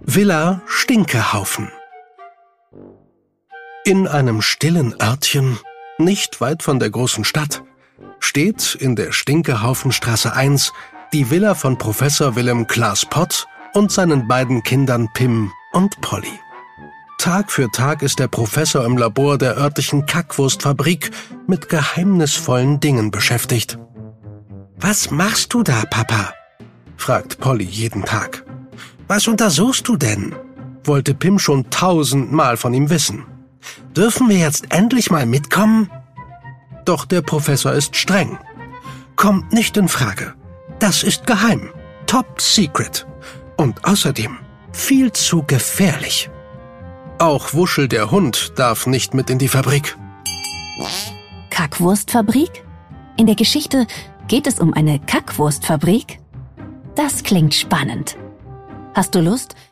Villa Stinkehaufen. In einem stillen Örtchen, nicht weit von der großen Stadt, steht in der Stinkehaufenstraße 1 die Villa von Professor Willem Klaas Pott und seinen beiden Kindern Pim und Polly. Tag für Tag ist der Professor im Labor der örtlichen Kackwurstfabrik mit geheimnisvollen Dingen beschäftigt. »Was machst du da, Papa?« fragt Polly jeden Tag. »Was untersuchst du denn?« wollte Pim schon 1000-mal von ihm wissen. »Dürfen wir jetzt endlich mal mitkommen?« Doch der Professor ist streng. »Kommt nicht in Frage. Das ist geheim. Top secret. Und außerdem viel zu gefährlich.« Auch Wuschel der Hund darf nicht mit in die Fabrik. Kackwurstfabrik? In der Geschichte geht es um eine Kackwurstfabrik? Das klingt spannend. Hast du Lust,